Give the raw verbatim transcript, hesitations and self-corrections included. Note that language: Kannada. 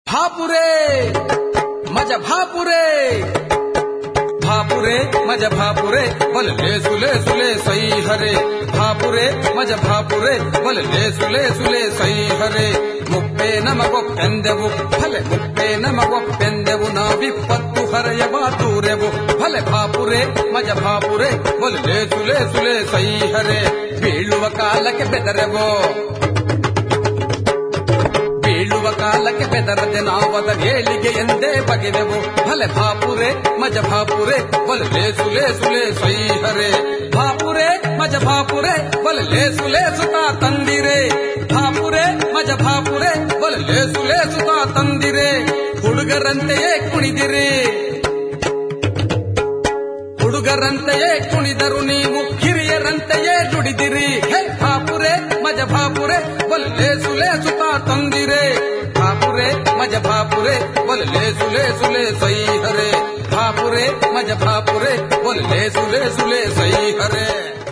भापुरे मज भापुरे भापुरे मज भापुरे बल ले सुले सुले सही हरे भापुरे मज भापुरे बल ले सुले सुले सही हरे मुप्पे नमಗೊಪ್ಪೆಂದೆವು ಭಲೆ ಮುಪ್ಪೆ ನಮಗೊಪ್ಪೆಂದೆವು ನಾವಿಪ್ಪತ್ತು ಹರೆಯ ಬಾತೂರೆವು ಭಲೆ ಭಾಪುರೆ ಮಜ ಭಾಪುರೆ ಬಲ್ ಲೇ ಸುಲೆ ಸುಲೆ ಸೈ ಹರೆ ಬೀಳುವ ಕಾಲಕ್ಕೆ ಬೆದರೆವೋ ಬೀಳುವ ಕಾಲಕ್ಕೆ ಬೆದರದೆ ನಾವದ ಏಳಿಗೆ ಎಂದೇ ಬಗೆದೆವು ಭಲೆ ಭಾಪುರೆ ಮಜ ಭಾಪುರೆ ಬಲ್ ಲೇ ಸುಲೆ ಸುಲೆ ಸೈ ಹರೆ ಭಾಪುರೆ ಮಜ ಭಾಪುರೆ ಬಲ್ ಲೇ ಸುಲೆ ಸುತಾ ತಂದಿರೆ ಭಾಪುರೆ ಮಜ ಭಾಪುರೆ ಬಲ್ ಲೇ ಸುಲೆ ಸುತಾ ತಂದಿರೆ ಹುಡುಗರಂತೆಯೇ ಕುಣಿದಿರಿ ಹುಡುಗರಂತೆಯೇ ಕುಣಿದರು ನೀವು ಹಿರಿಯರಂತೆಯೇ ದುಡಿದಿರಿ ಹೇ ಭಾಪುರೆ ಮಜ ಭಾಪುರೆ ಬಲ್ ಲೇ ಸುಲೆ ಸುತಾ ತಂದಿರೆ ಭಾಪುರೆ ಮಜ ಭಾಪುರೆ ಬಲ್ ಲೇ ಸುಲೆ ಸುಲೆ ಸೈ ಹರೆ ಭಾಪುರೆ ಮಜ ಭಾಪುರೆ ಬಲ್ ಲೇ ಸುಲೆ ಸುಲೆ ಸೈ ಹರೆ